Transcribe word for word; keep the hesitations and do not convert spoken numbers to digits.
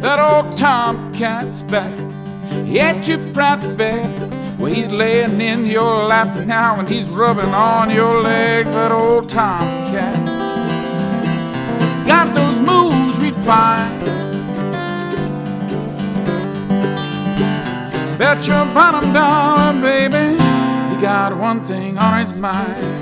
That old tomcat's back. Ain't you proud to bet? Well, he's laying in your lap now and he's rubbing on your legs. That old tomcat got those moves refined. Bet your bottom dollar, baby, he got one thing on his mind.